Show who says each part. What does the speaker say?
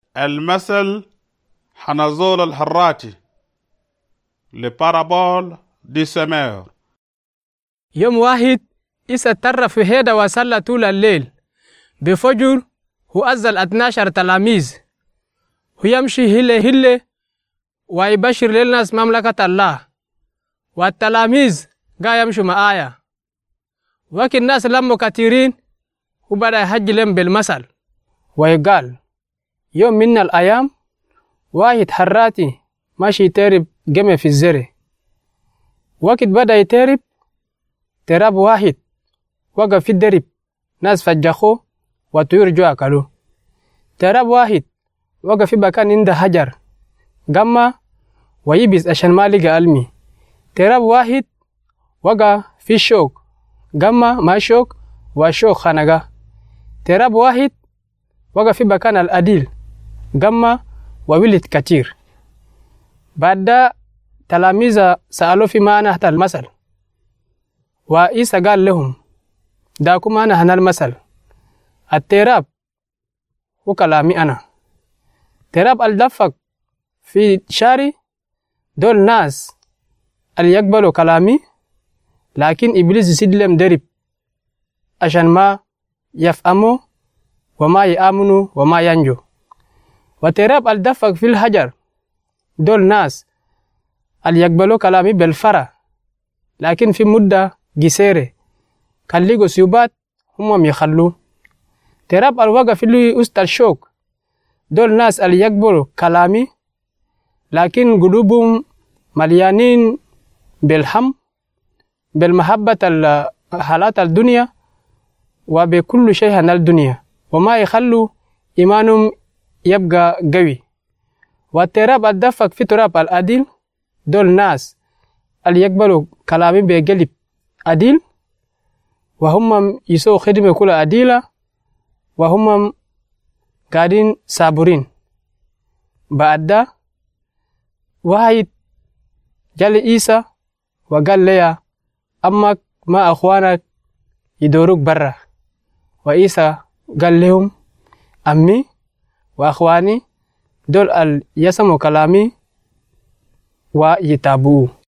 Speaker 1: المثل حنظول الحراتي لبارابول دي سمير.
Speaker 2: يوم واحد إسا تر في هيدا وصلى طول الليل. بفجر هو أزل 12 تلاميذ. هو يمشي هله ويبشر للناس مملكة الله. والتلاميذ قا يمشوا معايا. وكي الناس لموا كثيرين وبدأ يحج لهم بالمثل ويقال يوم من الأيام واحد حراتي ماشي يترب جمع في الزرع. وقت بدأ يترب تراب واحد وقف في الدرب ناس فجخوه وطيور جو أكلوه. تراب واحد وقف في مكان عند حجر جمع ويبس عشان ما لقى علمي. تراب واحد وقف في الشوك جمع ما شوك وشوك خنقه. تراب واحد وقف في مكان الأديل جمع وولد كتير. بعد تلاميذ سألوا في معنى هذا المثل وإيسا قال لهم داكم أنا هنا المثل. التراب هو كلامي أنا. تراب الدفق في شاري دول ناس اللي يقبلوا كلامي لكن إبليس يسد لهم درب عشان ما يفهموا وما يآمنوا وما ينجوا. وتراب الدفق في الحجر دول ناس اللي يقبلوا كلامي بالفرح لكن في مدة قصيرة كان لقوا سيوبات هم يخلوا. تراب الوقف في وسط الشوك دول ناس اللي يقبلوا كلامي لكن قلوبهم مليانين بالهم بالمحبة حالات الدنيا وبكل شيء عن الدنيا وما يخلوا إيمانهم يبقى قوي. والتراب الدفق في تراب الأديل دول ناس اللي يقبلوا كلامي بقلب أديل وهم يسووا خدمة كل أديلة وهم قاعدين صابرين. بعد ده واحد جال إيسا وقال لي أمك ما أخوانك يدوروك برا. وإيسا قال لهم أمي وأخواني دول يسموا كلامي ويتابعوه.